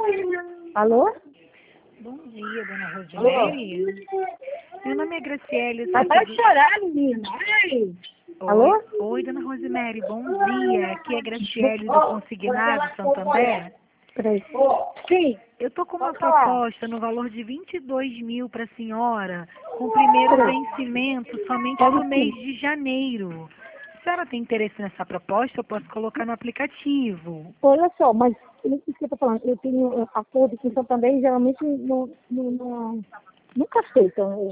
Alô? Bom dia, dona Rosemary. Meu nome é Graciele. Vai para chorar, menina. Ai. Alô? Oi, dona Rosemary, bom dia. Aqui é Graciele do Consignado Santander. Peraí. Sim. Eu tô com uma proposta no valor de 22 mil para a senhora, com o primeiro vencimento somente no mês de janeiro. Se a senhora tem interesse nessa proposta, eu posso colocar no aplicativo. Olha só, mas isso que eu tô falando, eu tenho acordo com o Santander e geralmente nunca aceitam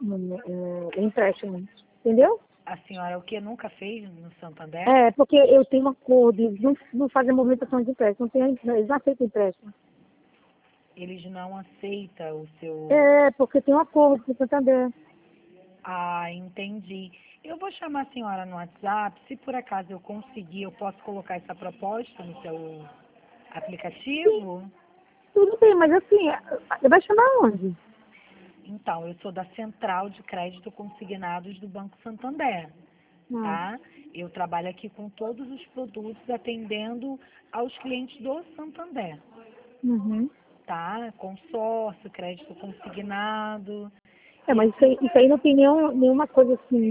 o empréstimo, entendeu? A senhora o que nunca fez no Santander? É, porque eu tenho acordo, eles não fazem movimentação de empréstimo, eles não aceitam empréstimo. Eles não aceitam o seu... É, porque tem um acordo com o Santander. Ah, entendi. Eu vou chamar a senhora no WhatsApp. Se por acaso eu conseguir, eu posso colocar essa proposta no seu aplicativo? Tudo bem, mas assim, vai chamar onde? Então, eu sou da Central de Crédito Consignados do Banco Santander, tá? Eu trabalho aqui com todos os produtos atendendo aos clientes do Santander, Uhum. tá? Consórcio, crédito consignado. É, mas isso aí não tem nenhuma coisa assim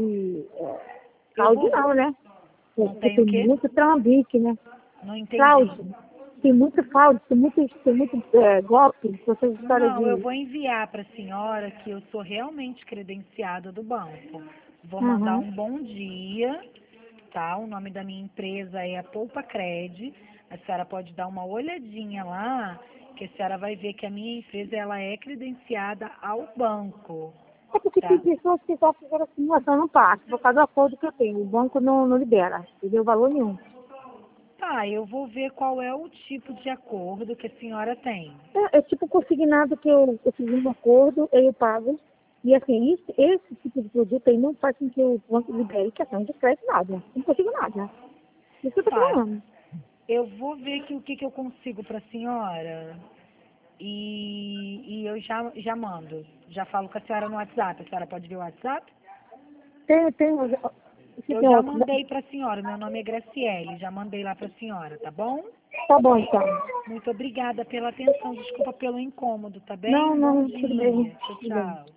Eu fraude vou... não, né? Não Porque tem o tem quê? muito trambique, né? Não entendi. Fraude. Tem muito fraude, tem muito golpe, essa história Não, eu de... vou enviar para a senhora que eu sou realmente credenciada do banco. Vou mandar Uhum. um bom dia, tá? O nome da minha empresa é a Poupa Cred. A senhora pode dar uma olhadinha lá, que a senhora vai ver que a minha empresa ela é credenciada ao banco, É porque tem tá? pessoas que só fizeram simulação não passa, por causa do acordo que eu tenho. O banco não libera, não deu valor nenhum. Tá, eu vou ver qual é o tipo de acordo que a senhora tem. É tipo consignado que eu fiz um acordo, eu pago. E assim, esse tipo de produto aí não faz com que o banco libere questão de crédito nada. Não consigo nada. Isso que eu tô Tá, falando. eu vou ver que, o que, que eu consigo para a senhora. E eu já mando. Já falo com a senhora no WhatsApp. A senhora pode ver o WhatsApp? Tem, se Eu tem já outro. mandei para a senhora. Meu nome é Graciele. Já mandei lá para a senhora, tá bom? Tá bom, então. Muito obrigada pela atenção. Desculpa pelo incômodo, tá bem? Não, Um bom não, tudo bem. dia. Tchau, Tudo bem. tchau.